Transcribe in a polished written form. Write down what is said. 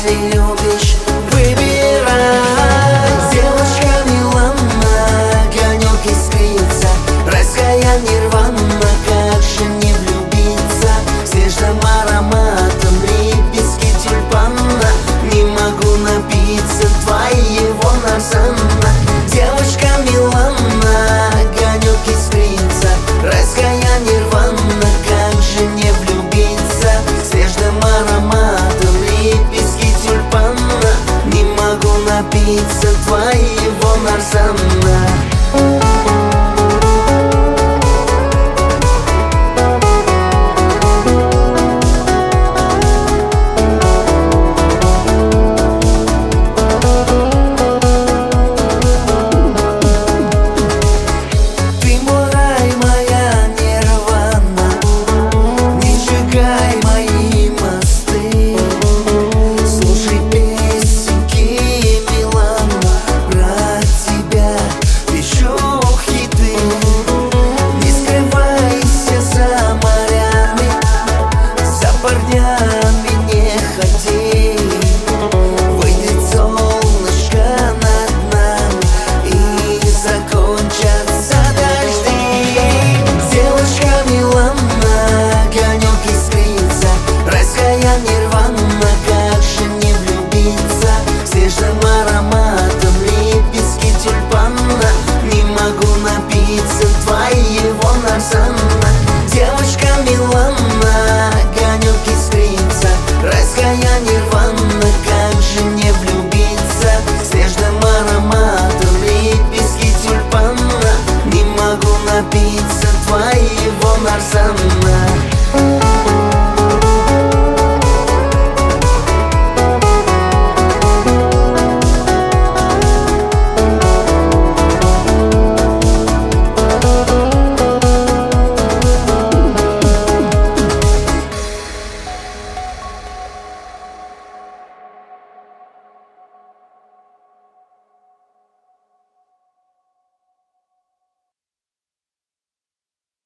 если любишь, выбирай. Девочка Милана, огонек искрится, райская нирвана, как же не влюбиться. Свежим ароматом лепестки тюльпана, не могу напиться твоего нарзана. Девочка Милана, огонек искрится, райская нирвана, как же не влюбиться. Свежим ароматом лепестки тюльпана, не могу напиться